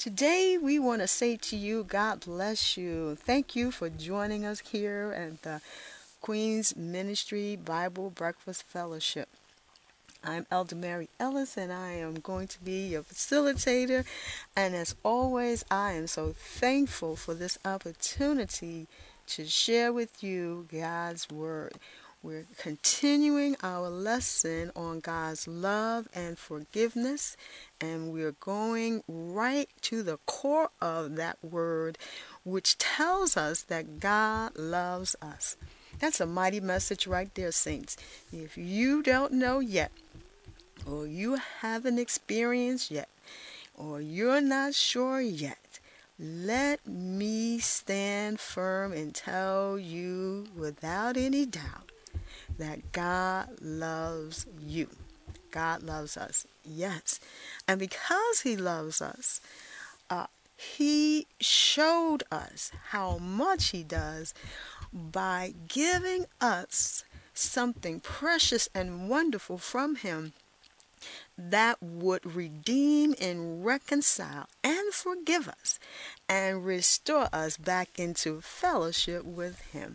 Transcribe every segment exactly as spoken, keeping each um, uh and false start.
Today, we want to say to you, God bless you. Thank you for joining us here at the Queen's Ministry Bible Breakfast Fellowship. I'm Elder Mary Ellis, and I am going to be your facilitator. And as always, I am so thankful for this opportunity to share with you God's Word. We're continuing our lesson on God's love and forgiveness, and we're going right to the core of that word, which tells us that God loves us. That's a mighty message right there, saints. If you don't know yet, or you haven't experienced yet, or you're not sure yet, let me stand firm and tell you without any doubt that God loves you. God loves us, yes. And because He loves us, uh, He showed us how much He does by giving us something precious and wonderful from Him that would redeem and reconcile and forgive us and restore us back into fellowship with Him.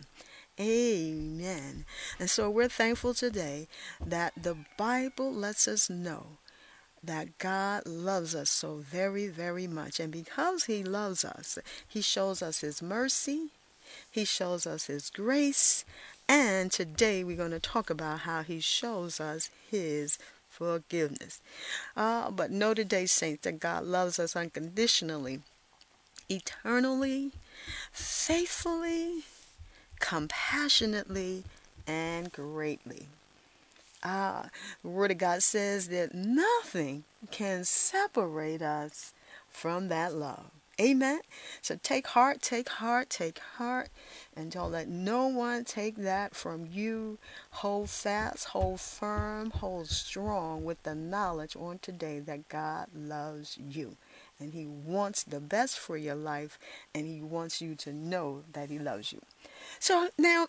Amen. And so we're thankful today that the Bible lets us know that God loves us so very, very much. And because He loves us, He shows us His mercy, He shows us His grace, and today we're going to talk about how He shows us His forgiveness. Uh, but know today, saints, that God loves us unconditionally, eternally, faithfully, compassionately, and greatly. Ah, the Word of God says that nothing can separate us from that love. Amen. So take heart, take heart, take heart, and don't let no one take that from you. Hold fast, hold firm, hold strong with the knowledge on today that God loves you. And He wants the best for your life, and He wants you to know that He loves you. So now,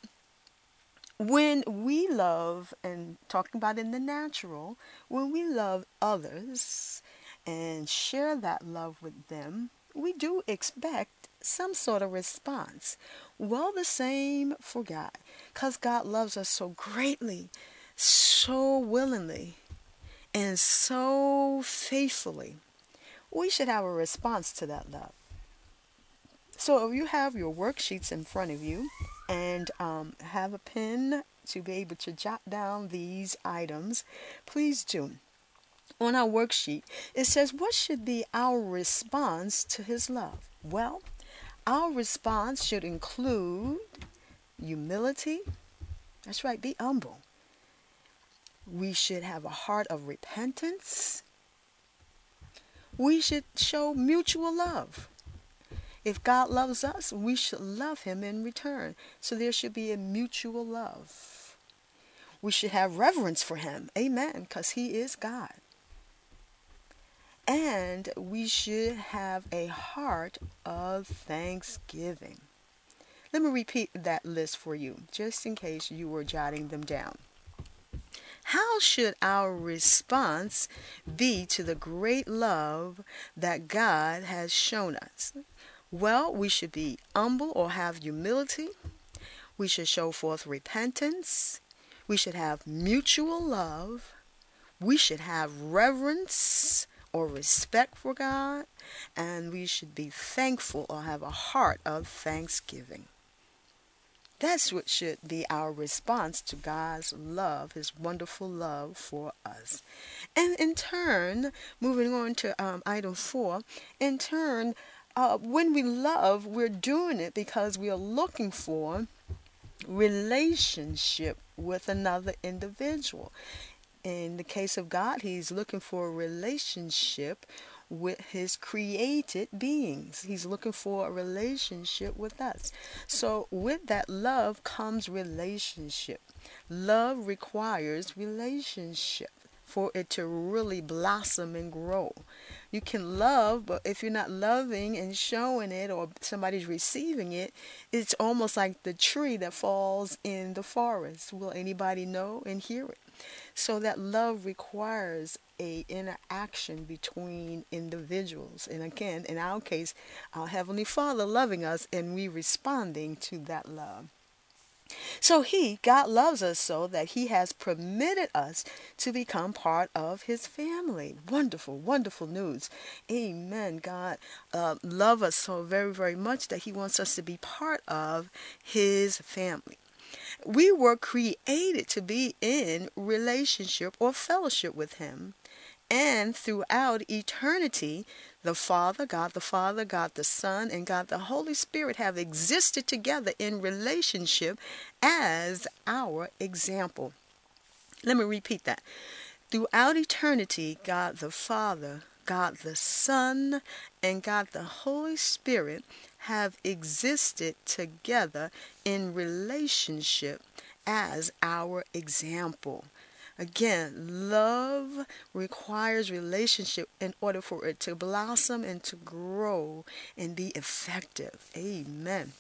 when we love, and talking about in the natural, when we love others and share that love with them, we do expect some sort of response. Well, the same for God, because God loves us so greatly, so willingly, and so faithfully. We should have a response to that love. So if you have your worksheets in front of you and um, have a pen to be able to jot down these items, please do. On our worksheet, it says, what should be our response to His love? Well, our response should include humility. That's right, be humble. We should have a heart of repentance. We should show mutual love. If God loves us, we should love Him in return. So there should be a mutual love. We should have reverence for Him. Amen. Because He is God. And we should have a heart of thanksgiving. Let me repeat that list for you, just in case you were jotting them down. How should our response be to the great love that God has shown us? Well, we should be humble or have humility. We should show forth repentance. We should have mutual love. We should have reverence or respect for God. And we should be thankful or have a heart of thanksgiving. That's what should be our response to God's love, His wonderful love for us. And in turn, moving on to um, item four, in turn, uh, when we love, we're doing it because we are looking for relationship with another individual. In the case of God, He's looking for a relationship with His created beings. He's looking for a relationship with us. So with that love comes relationship. Love requires relationship for it to really blossom and grow. You can love, but if you're not loving and showing it, or somebody's receiving it, it's almost like the tree that falls in the forest. Will anybody know and hear it? So that love requires a interaction between individuals. And again, in our case, our Heavenly Father loving us and we responding to that love. So he, God loves us so that he has permitted us to become part of his family. Wonderful, wonderful news. Amen. God uh, loves us so very, very much that he wants us to be part of his family. We were created to be in relationship or fellowship with him. And throughout eternity, the Father, God the Father, God the Son, and God the Holy Spirit have existed together in relationship as our example. Let me repeat that. Throughout eternity, God the Father, God the Son, and God the Holy Spirit have existed together in relationship as our example. Again, love requires relationship in order for it to blossom and to grow and be effective. Amen.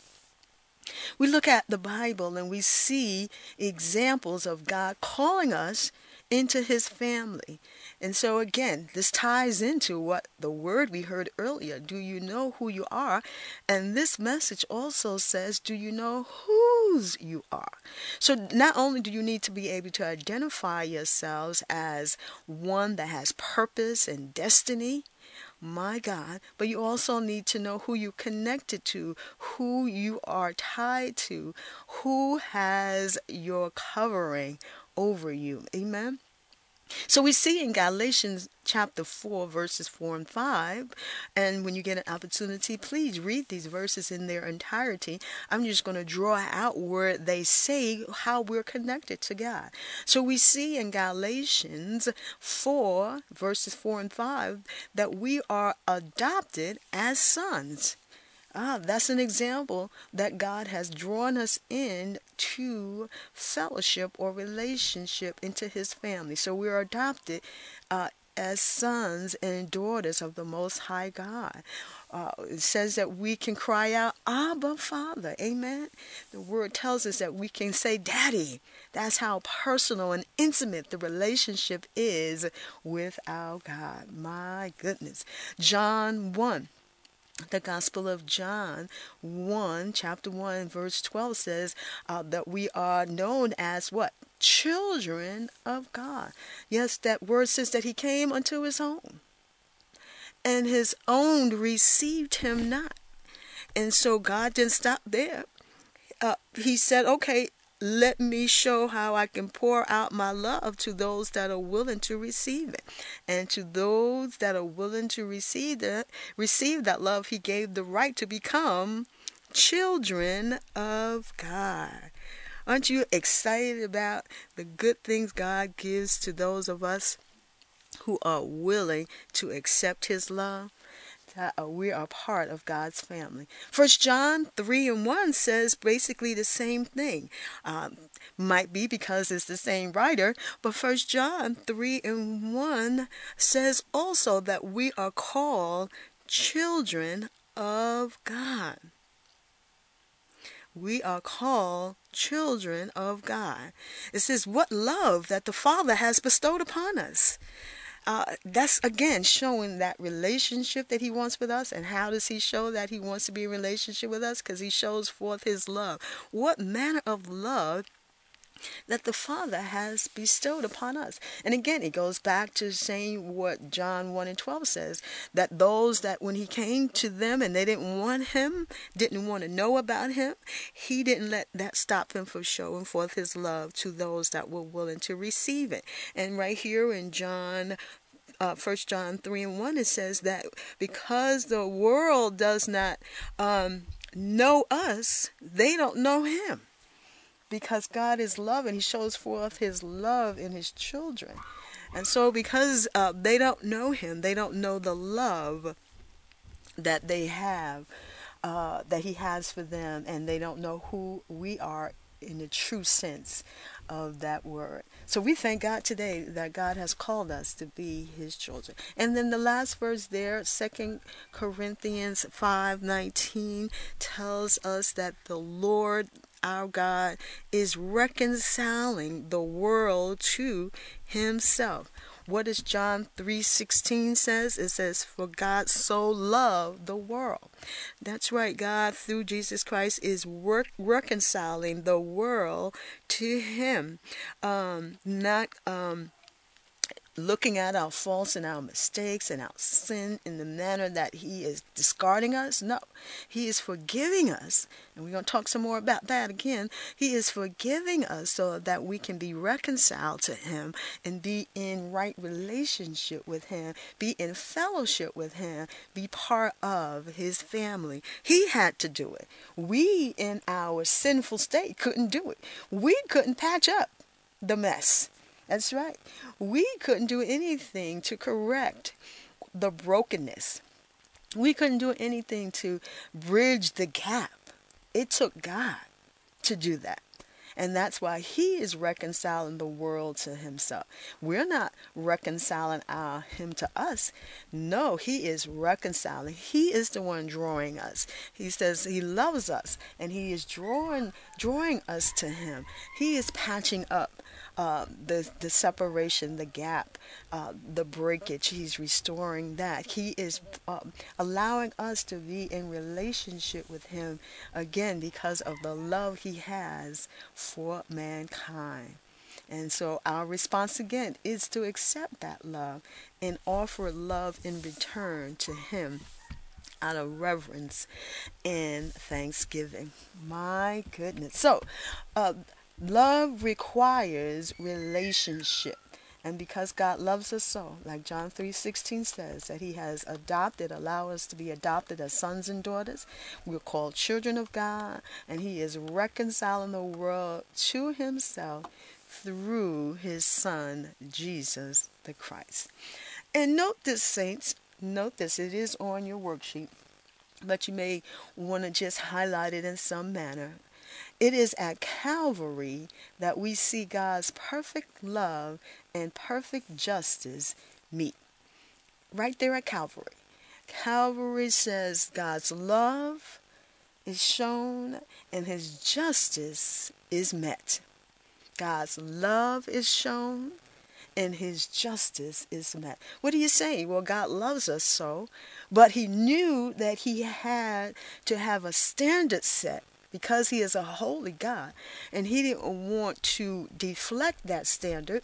We look at the Bible and we see examples of God calling us into his family. And so again, this ties into what the word we heard earlier. Do you know who you are? And this message also says, do you know whose you are? So not only do you need to be able to identify yourselves as one that has purpose and destiny, my God, but you also need to know who you connected to, who you are tied to, who has your covering over you. Amen. So we see in Galatians chapter four, verses four and five, and when you get an opportunity, please read these verses in their entirety. I'm just going to draw out where they say how we're connected to God. So we see in Galatians four, verses four and five, that we are adopted as sons. Ah, that's an example that God has drawn us in to fellowship or relationship into his family. So we are adopted uh, as sons and daughters of the Most High God. Uh, it says that we can cry out, Abba, Father. Amen. The word tells us that we can say, Daddy. That's how personal and intimate the relationship is with our God. My goodness. John one. The Gospel of John one, chapter one, verse twelve says uh, that we are known as what? Children of God. Yes, that word says that he came unto his own, and his own received him not. And so God didn't stop there. Uh, he said, okay, let me show how I can pour out my love to those that are willing to receive it. And to those that are willing to receive that, receive that love, he gave the right to become children of God. Aren't you excited about the good things God gives to those of us who are willing to accept his love? That we are part of God's family. First John three and one says basically the same thing. Um, might be because it's the same writer, but First John three and one says also that we are called children of God. We are called children of God. It says, what love that the Father has bestowed upon us. Uh, that's again showing that relationship that he wants with us. And how does he show that he wants to be in relationship with us? Because he shows forth his love. What manner of love that the Father has bestowed upon us? And again, it goes back to saying what John one and twelve says, that those that when he came to them and they didn't want him, didn't want to know about him, he didn't let that stop him from showing forth his love to those that were willing to receive it. And right here in John Uh, First John three and one, it says that because the world does not um, know us, they don't know him. Because God is love and he shows forth his love in his children. And so because uh, they don't know him, they don't know the love that they have, uh, that he has for them, and they don't know who we are in the true sense of that word. So we thank God today that God has called us to be his children. And then the last verse there, Second Corinthians five nineteen, tells us that the Lord our God is reconciling the world to himself. What does John three sixteen says? It says, for God so loved the world. That's right. God, through Jesus Christ, is work, reconciling the world to him. Um, not... Um, looking at our faults and our mistakes and our sin in the manner that he is discarding us. No, he is forgiving us. And we're going to talk some more about that again. He is forgiving us so that we can be reconciled to him and be in right relationship with him, be in fellowship with him, be part of his family. He had to do it. We, in our sinful state, couldn't do it. We couldn't patch up the mess. That's right. We couldn't do anything to correct the brokenness. We couldn't do anything to bridge the gap. It took God to do that. And that's why he is reconciling the world to himself. We're not reconciling our, him to us. No, he is reconciling. He is the one drawing us. He says he loves us and he is drawing, drawing us to him. He is patching up Uh, the the separation, the gap, uh, the breakage. He's restoring that. He is um, allowing us to be in relationship with him again because of the love he has for mankind. And so our response again is to accept that love and offer love in return to him out of reverence and thanksgiving. My goodness. So, uh, love requires relationship. And because God loves us so, like John three sixteen says, that he has adopted, allow us to be adopted as sons and daughters. We're called children of God, and he is reconciling the world to himself through his son, Jesus the Christ. And note this, saints, note this, it is on your worksheet, but you may want to just highlight it in some manner. It is at Calvary that we see God's perfect love and perfect justice meet. Right there at Calvary. Calvary says God's love is shown and his justice is met. God's love is shown and his justice is met. What are you saying? Well, God loves us so, but he knew that he had to have a standard set because he is a holy God, and he didn't want to deflect that standard.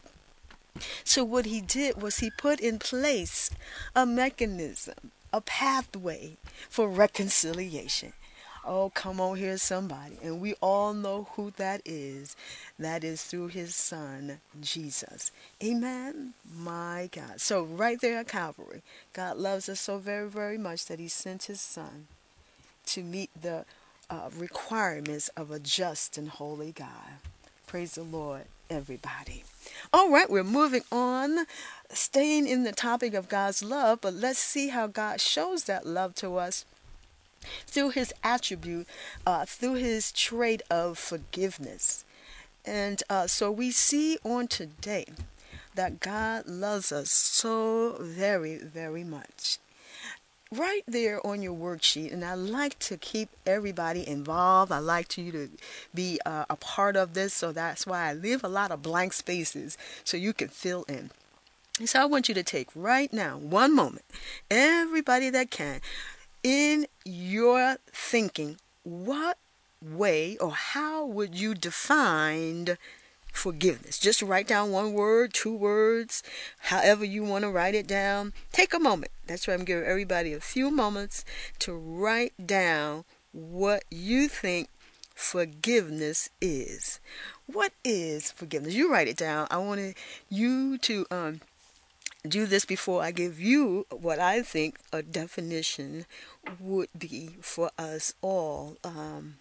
So what he did was he put in place a mechanism, a pathway for reconciliation. Oh, come on here, somebody. And we all know who that is. That is through his son, Jesus. Amen? My God. So right there at Calvary, God loves us so very, very much that he sent his son to meet the uh, requirements of a just and holy God. Praise the Lord, everybody. All right, we're moving on, staying in the topic of God's love, but let's see how God shows that love to us through his attribute, uh, through his trait of forgiveness. And uh, so we see on today that God loves us so very, very much. Right there on your worksheet, and I like to keep everybody involved. I like you to be uh, a part of this, so that's why I leave a lot of blank spaces so you can fill in. And so I want you to take right now, one moment, everybody that can, in your thinking, what way or how would you define forgiveness? Just write down one word, two words, however you want to write it down. Take a moment. That's why I'm giving everybody a few moments to write down what you think forgiveness is. What is forgiveness? You write it down. I want you to um, do this before I give you what I think a definition would be for us all um,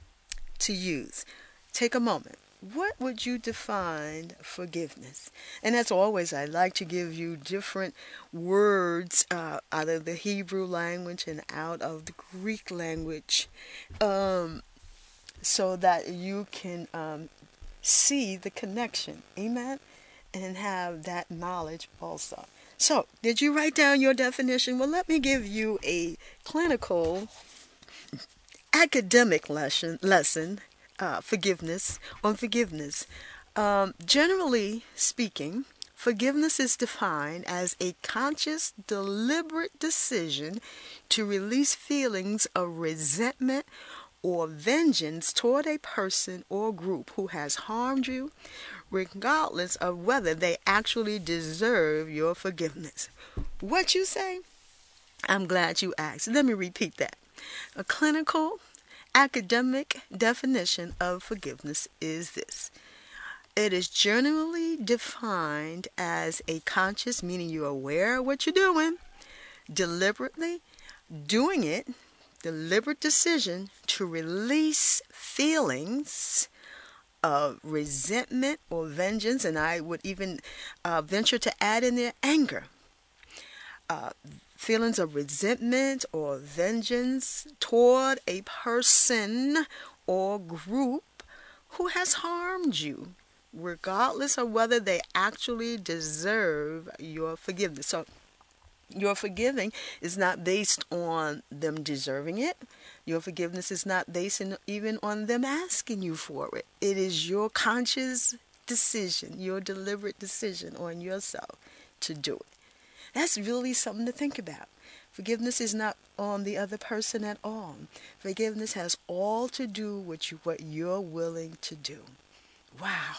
to use. Take a moment. What would you define forgiveness? And as always, I like to give you different words uh, out of the Hebrew language and out of the Greek language um, so that you can um, see the connection. Amen? And have that knowledge also. So, did you write down your definition? Well, let me give you a clinical academic lesson lesson uh, forgiveness, on forgiveness. Um, generally speaking, forgiveness is defined as a conscious, deliberate decision to release feelings of resentment or vengeance toward a person or group who has harmed you, regardless of whether they actually deserve your forgiveness. What you say? I'm glad you asked. Let me repeat that. A clinical, academic definition of forgiveness is this: it is generally defined as a conscious, meaning you're aware of what you're doing, deliberately doing it, deliberate decision to release feelings of resentment or vengeance, and I would even uh, venture to add in there anger. Uh, feelings of resentment or vengeance toward a person or group who has harmed you, regardless of whether they actually deserve your forgiveness. So your forgiving is not based on them deserving it. Your forgiveness is not based in, even on them asking you for it. It is your conscious decision, your deliberate decision on yourself to do it. That's really something to think about. Forgiveness is not on the other person at all. Forgiveness has all to do with you, what you're willing to do. Wow,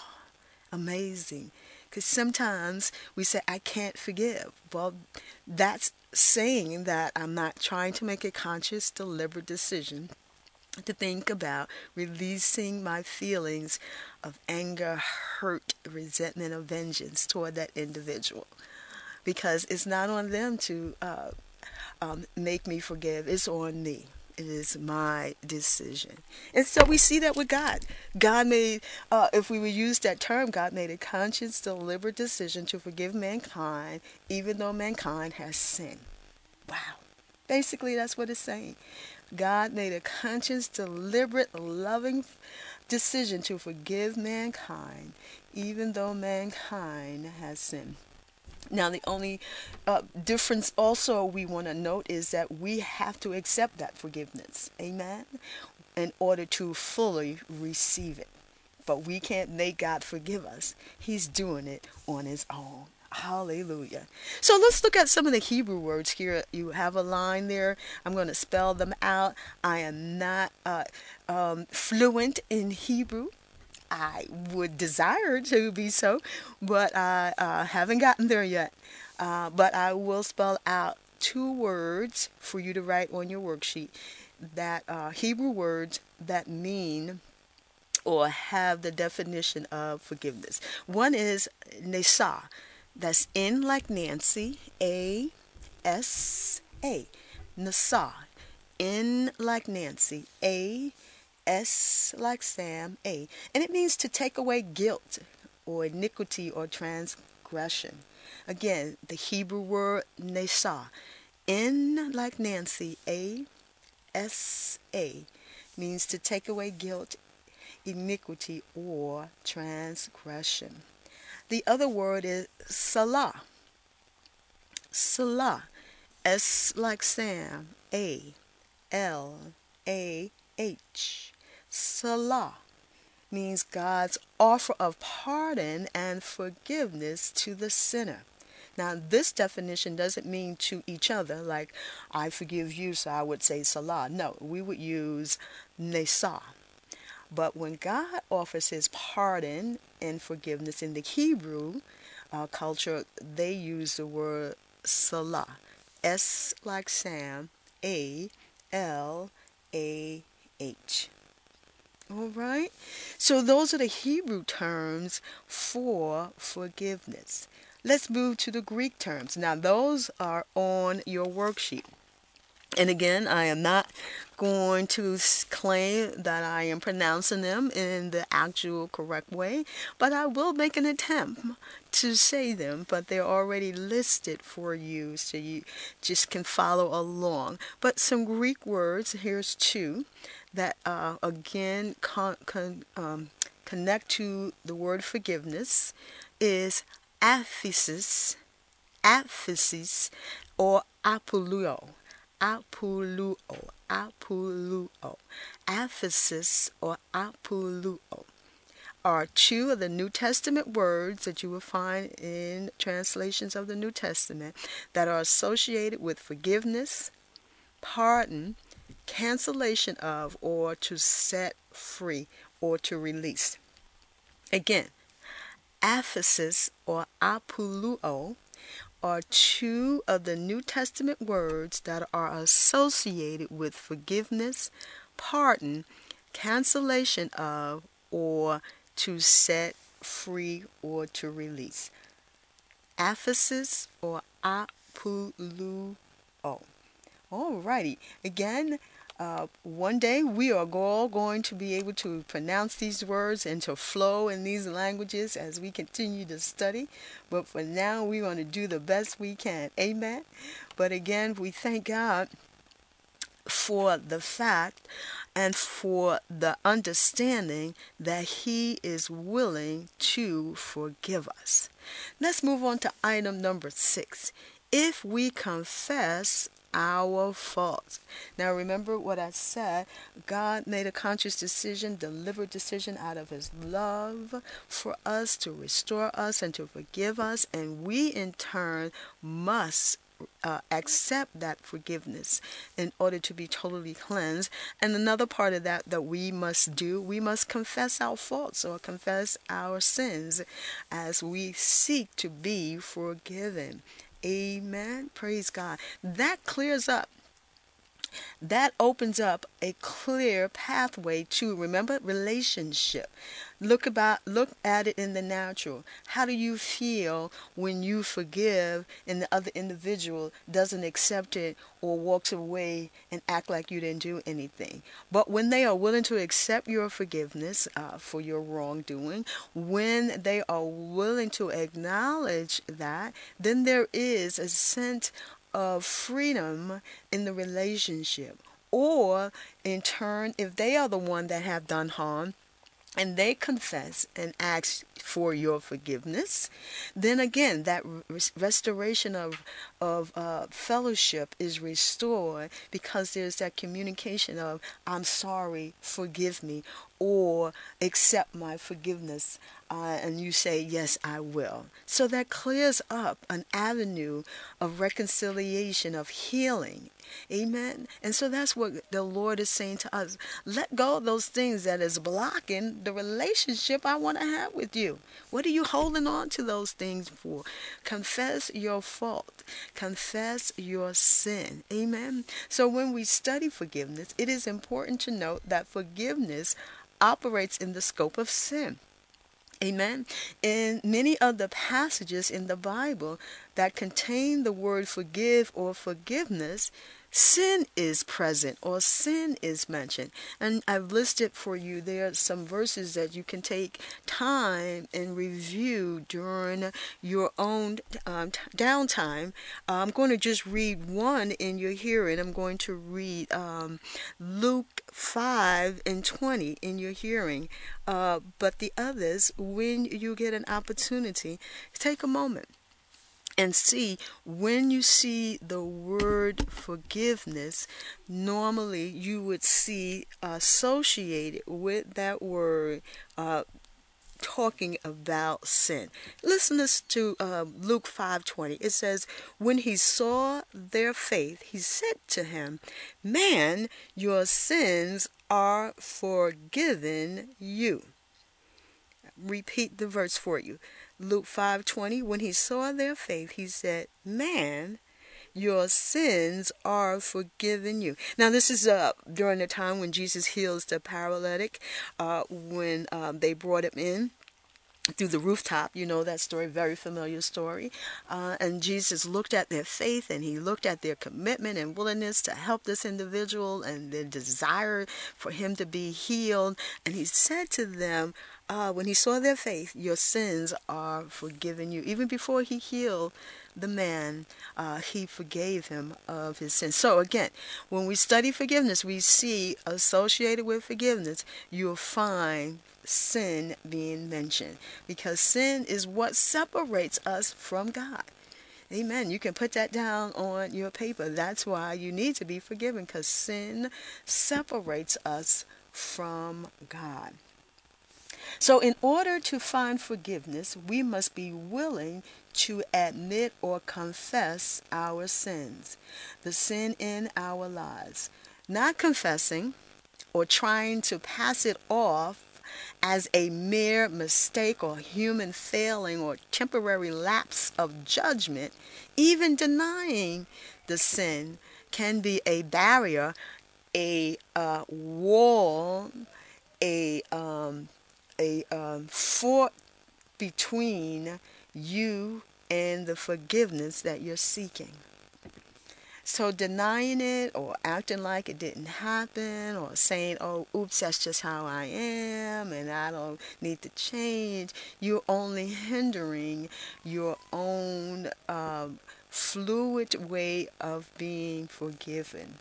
amazing. Because sometimes we say, I can't forgive. Well, that's saying that I'm not trying to make a conscious, deliberate decision to think about releasing my feelings of anger, hurt, resentment, or vengeance toward that individual. Because it's not on them to uh, um, make me forgive. It's on me. It is my decision. And so we see that with God. God made, uh, if we would use that term, God made a conscious, deliberate decision to forgive mankind, even though mankind has sinned. Wow. Basically, that's what it's saying. God made a conscious, deliberate, loving decision to forgive mankind, even though mankind has sinned. Now, the only uh, difference also we want to note is that we have to accept that forgiveness, amen, in order to fully receive it. But we can't make God forgive us. He's doing it on his own. Hallelujah. So let's look at some of the Hebrew words here. You have a line there. I'm going to spell them out. I am not uh, um, fluent in Hebrew. I would desire to be so, but I uh, haven't gotten there yet. Uh, but I will spell out two words for you to write on your worksheet, that uh, Hebrew words that mean or have the definition of forgiveness. One is Nesa. That's N like Nancy, A S A. Nasa. N like Nancy, A S like Sam, A. And it means to take away guilt or iniquity or transgression. Again, the Hebrew word Nesa. N like Nancy, A S A, means to take away guilt, iniquity, or transgression. The other word is Salah. Salah. S like Sam, A L A H. Salah means God's offer of pardon and forgiveness to the sinner. Now, this definition doesn't mean to each other, like, I forgive you, so I would say Salah. No, we would use Nesa. But when God offers his pardon and forgiveness in the Hebrew uh, culture, they use the word Salah. S like Sam, A L A H. All right? So those are the Hebrew terms for forgiveness. Let's move to the Greek terms. Now, those are on your worksheet. And again, I am not going to claim that I am pronouncing them in the actual correct way, but I will make an attempt to say them, but they're already listed for you, so you just can follow along. But some Greek words, here's two, that uh, again con- con- um, connect to the word forgiveness, is aphesis, aphesis, or apoluo. Apoluo, apoluo. Aphesis or apoluo are two of the New Testament words that you will find in translations of the New Testament that are associated with forgiveness, pardon, cancellation of, or to set free or to release. Again, aphesis or apoluo are two of the New Testament words that are associated with forgiveness, pardon, cancellation of, or to set free or to release. Aphesis or apoluo. Alrighty. Again, uh, one day we are all going to be able to pronounce these words and to flow in these languages as we continue to study. But for now, we want to do the best we can. Amen. But again, we thank God for the fact and for the understanding that He is willing to forgive us. Let's move on to item number six. If we confess our faults. Now remember what I said. God made a conscious decision, deliberate decision out of His love for us to restore us and to forgive us, and we in turn must Uh, accept that forgiveness in order to be totally cleansed. And another part of that that we must do, we must confess our faults or confess our sins as we seek to be forgiven. Amen. Praise God. That clears up. That opens up a clear pathway to, remember, relationship. Look about, look at it in the natural. How do you feel when you forgive and the other individual doesn't accept it or walks away and act like you didn't do anything? But when they are willing to accept your forgiveness uh, for your wrongdoing, when they are willing to acknowledge that, then there is a sense of freedom in the relationship. Or in turn, if they are the one that have done harm and they confess and ask for your forgiveness, then again that res- restoration of of uh, fellowship is restored, because there's that communication of I'm sorry, forgive me, or accept my forgiveness, uh, and you say yes, I will. So that clears up an avenue of reconciliation, of healing. Amen. And so that's what the Lord is saying to us. Let go of those things that is blocking the relationship I want to have with you. What are you holding on to those things for? Confess your fault. Confess your sin. Amen. So when we study forgiveness, it is important to note that forgiveness operates in the scope of sin. Amen. In many of the passages in the Bible that contain the word forgive or forgiveness, sin is present or sin is mentioned. And I've listed for you there some verses that you can take time and review during your own um, t- downtime. Uh, I'm going to just read one in your hearing. I'm going to read um, Luke five and twenty in your hearing. Uh, but the others, when you get an opportunity, take a moment and see, when you see the word forgiveness, normally you would see associated with that word uh, talking about sin. Listen to uh, Luke five twenty. It says, when he saw their faith, he said to him, man, your sins are forgiven you. Repeat the verse for you. Luke five twenty, when he saw their faith, he said, man, your sins are forgiven you. Now this is uh, during the time when Jesus heals the paralytic, uh, when um, they brought him in through the rooftop. You know that story, very familiar story. Uh, and Jesus looked at their faith, and he looked at their commitment and willingness to help this individual and their desire for him to be healed. And he said to them, uh, when he saw their faith, your sins are forgiven you. Even before he healed the man, uh, he forgave him of his sins. So again, when we study forgiveness, we see associated with forgiveness, you'll find sin being mentioned, because sin is what separates us from God. Amen. You can put that down on your paper. That's why you need to be forgiven, because sin separates us from God. So, in order to find forgiveness, we must be willing to admit or confess our sins, the sin in our lives. Not confessing or trying to pass it off as a mere mistake or human failing or temporary lapse of judgment, even denying the sin can be a barrier, a uh, wall, a um, a um, fort between you and the forgiveness that you're seeking. So denying it or acting like it didn't happen or saying, oh, oops, that's just how I am and I don't need to change, you're only hindering your own um, fluid way of being forgiven.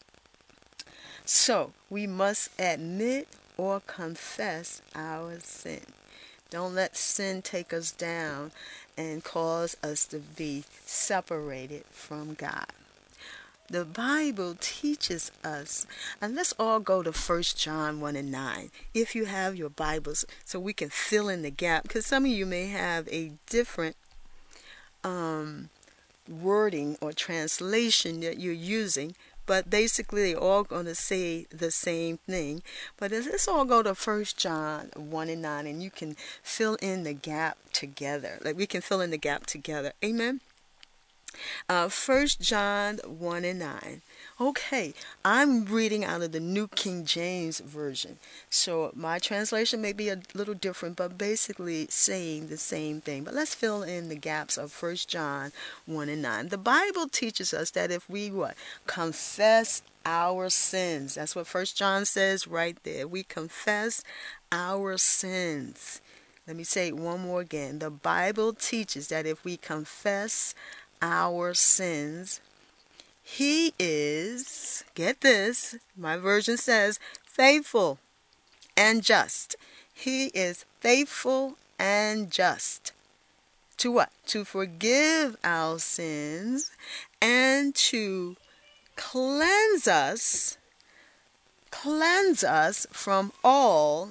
So we must admit or confess our sin. Don't let sin take us down and cause us to be separated from God. The Bible teaches us, and let's all go to First John one and nine, if you have your Bibles, so we can fill in the gap, because some of you may have a different um, wording or translation that you're using, but basically they're all going to say the same thing. But let's all go to First John one and nine, and you can fill in the gap together. Like we can fill in the gap together. Amen? Uh, First John one and nine. Okay, I'm reading out of the New King James Version. So my translation may be a little different, but basically saying the same thing. But let's fill in the gaps of First John one and nine. The Bible teaches us that if we what? Confess our sins. That's what First John says right there. We confess our sins. Let me say it one more again. The Bible teaches that if we confess our sins, He is, get this, my version says, faithful and just. He is faithful and just. To what? To forgive our sins and to cleanse us, cleanse us from all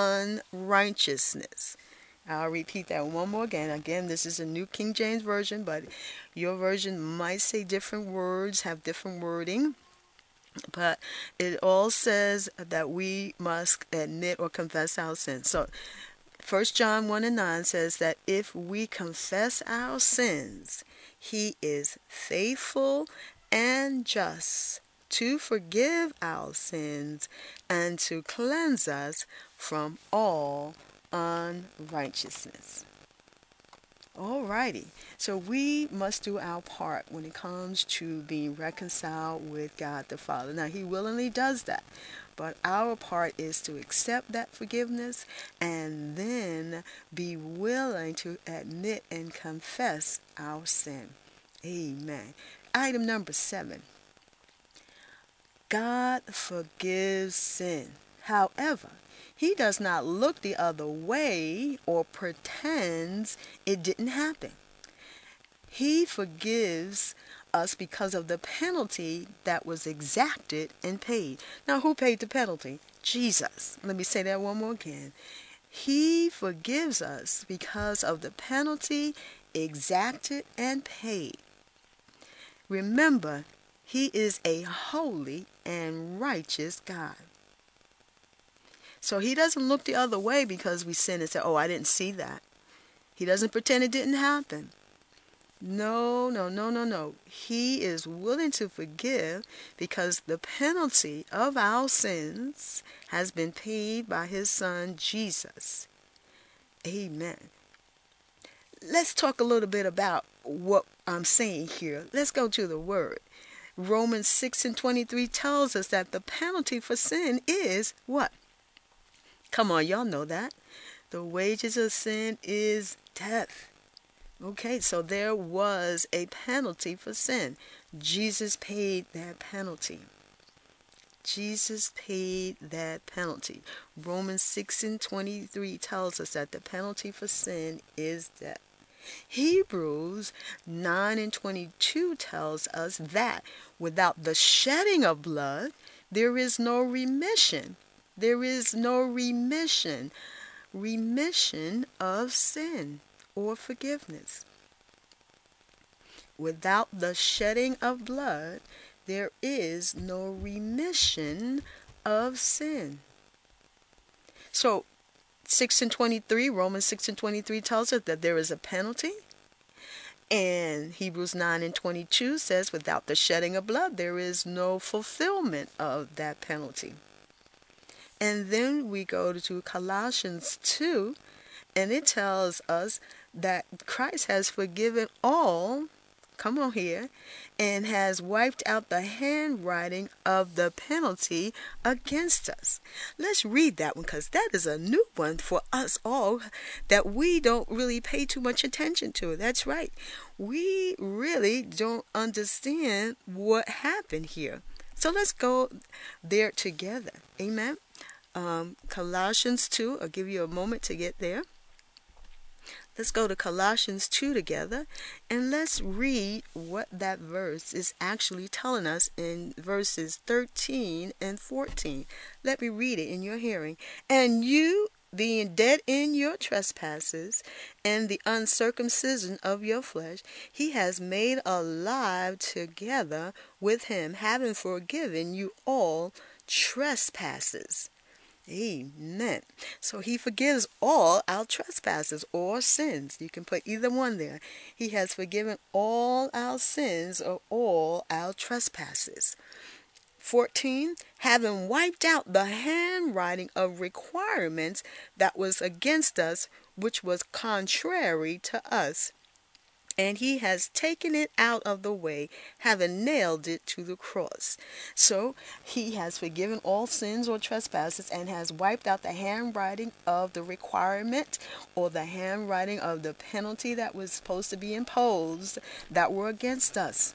unrighteousness. I'll repeat that one more again. Again, this is a New King James Version, but your version might say different words, have different wording. But it all says that we must admit or confess our sins. So First John one and nine says that if we confess our sins, He is faithful and just to forgive our sins and to cleanse us from all unrighteousness. Alrighty, so we must do our part when it comes to being reconciled with God the Father. Now, He willingly does that, but our part is to accept that forgiveness and then be willing to admit and confess our sin. Amen. Item number seven. God forgives sin. However, He does not look the other way or pretends it didn't happen. He forgives us because of the penalty that was exacted and paid. Now, who paid the penalty? Jesus. Let me say that one more again. He forgives us because of the penalty exacted and paid. Remember, He is a holy and righteous God. So He doesn't look the other way because we sin and say, oh, I didn't see that. He doesn't pretend it didn't happen. No, no, no, no, no. He is willing to forgive because the penalty of our sins has been paid by His Son, Jesus. Amen. Let's talk a little bit about what I'm saying here. Let's go to the Word. Romans six and twenty-three tells us that the penalty for sin is what? Come on, y'all know that. The wages of sin is death. Okay, so there was a penalty for sin. Jesus paid that penalty. Jesus paid that penalty. Romans six and twenty-three tells us that the penalty for sin is death. Hebrews nine and twenty-two tells us that without the shedding of blood, there is no remission. There is no remission, remission of sin or forgiveness. Without the shedding of blood, there is no remission of sin. So six and twenty-three, Romans six and twenty-three tells us that there is a penalty. And Hebrews nine and twenty-two says without the shedding of blood, there is no fulfillment of that penalty. And then we go to Colossians two, and it tells us that Christ has forgiven all, come on here, and has wiped out the handwriting of the penalty against us. Let's read that one, because that is a new one for us all that we don't really pay too much attention to. That's right. We really don't understand what happened here. So let's go there together. Amen. Um, Colossians two, I'll give you a moment to get there. Let's go to Colossians two together, and let's read what that verse is actually telling us in verses thirteen and fourteen. Let me read it in your hearing. And you, being dead in your trespasses and the uncircumcision of your flesh, he has made alive together with him, having forgiven you all trespasses. Amen. So he forgives all our trespasses or sins. You can put either one there. He has forgiven all our sins or all our trespasses. fourteen, having wiped out the handwriting of requirements that was against us, which was contrary to us. And he has taken it out of the way, having nailed it to the cross. So he has forgiven all sins or trespasses and has wiped out the handwriting of the requirement or the handwriting of the penalty that was supposed to be imposed that were against us.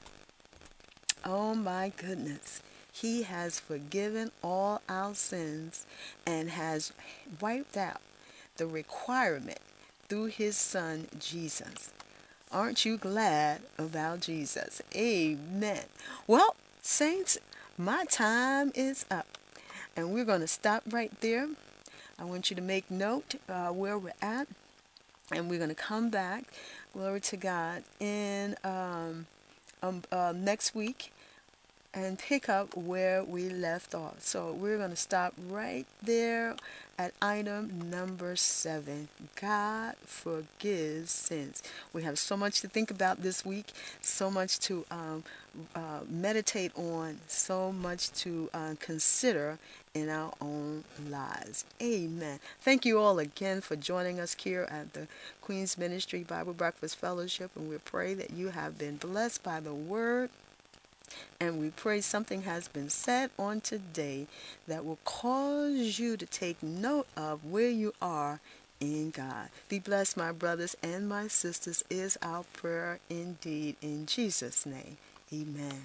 Oh my goodness. He has forgiven all our sins and has wiped out the requirement through his son Jesus. Aren't you glad about Jesus? Amen. Well, saints, my time is up. And we're going to stop right there. I want you to make note uh, where we're at. And we're going to come back, glory to God, in um, um, uh, next week and pick up where we left off. So we're going to stop right there at item number seven. God forgives sins. We have so much to think about this week, so much to um, uh, meditate on, so much to uh, consider in our own lives. Amen. Thank you all again for joining us here at the Queen's Ministry Bible Breakfast Fellowship, and we pray that you have been blessed by the word. And we pray something has been said on today that will cause you to take note of where you are in God. Be blessed, my brothers and my sisters, is our prayer indeed. In Jesus' name, amen.